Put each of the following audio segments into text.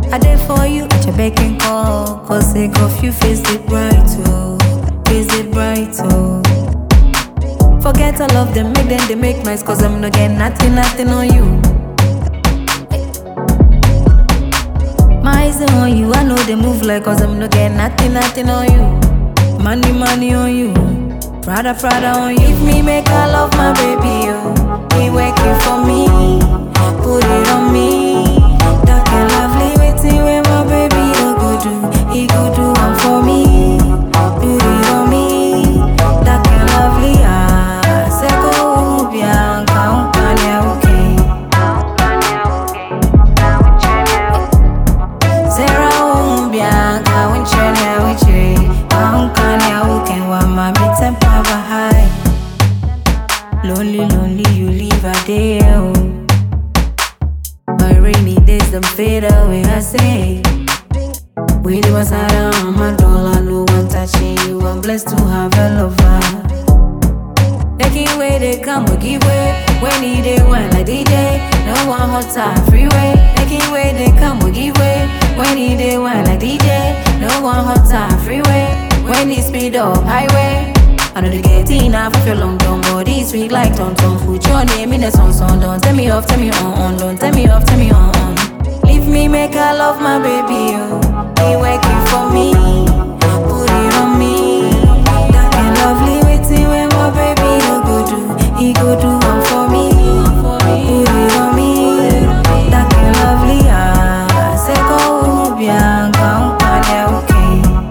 I did for you at your beck and call. Cause sake of you faced it right, oh. Faced it right, oh. Forget all of them, make them they make noise. Cause I'm not getting nothing on you. My eyes on you, I know they move like. Cause I'm not getting nothing on you. Money on you. Prada on you. If me make I love my baby, oh. He working for me. Put it on me. Dark and lovely, waiting where my baby oh go do. He go do one for me. Put it on me. Dark and lovely, ah. Seko bianca, unkanya okay. Sarah bianca, unchanya uche. Unkanya okay, wa mami tempa bahai. Lonely, you leave a day, oh. My rainy days them fade away, I say. We do was on my dollar, no one touching you. I'm blessed to have a lover. Taking way they come, we give way. When he they want like DJ, no one hot time freeway. Taking way they come, we give way. When he they want like DJ, no one hot time freeway. When he speed up highway. I know they get enough of your long dumb body sweet like Tom. Put your name in the song. Don't tell me off, tell me on. Don't tell me off, tell me on. Leave me, make I love my baby, oh. He working for me. Put it on me. Dark and lovely, waiting when my baby oh go do. He go do one for me. Put it on me. Dark and lovely, ah. Seko bianca, unkanya okay.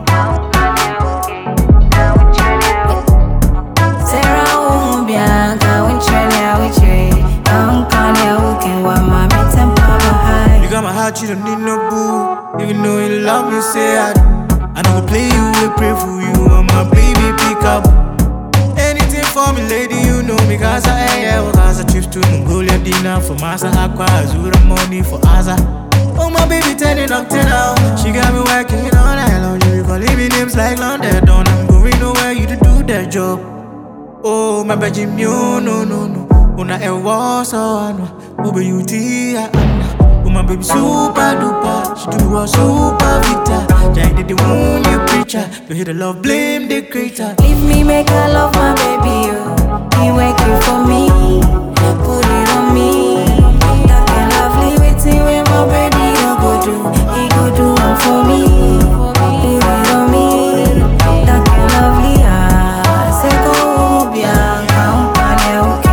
You got my heart, you don't need no boo. Even though you love me, say I do. I know we play you, we pray for you. I'm my baby, pick up anything for me, lady. You know me, cause I trips to Mongolia dinner for Masa Aqua, Azura money for Aza. Oh my baby, turning up 10 out. She got me working all night long. You calling me names like London. I'm going nowhere, you to do that job. Oh my baby, no. Una ewa so anwa, ube yuti ya anna. Oh my baby super duper, she do a super vita. Jai did the one you preacher, you hear the love blame the creator. Leave me make I love my baby, oh. He working for me, put it on me. Dark and lovely, waiting when my baby oh go do. He go do one for me, put it on me. Dark and lovely, ah. Seko bianca, unkanya okay.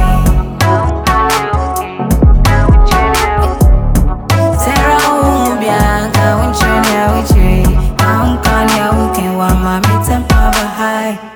Bianca, unchanya uche. Unkanya uke wa mami tempa bahai.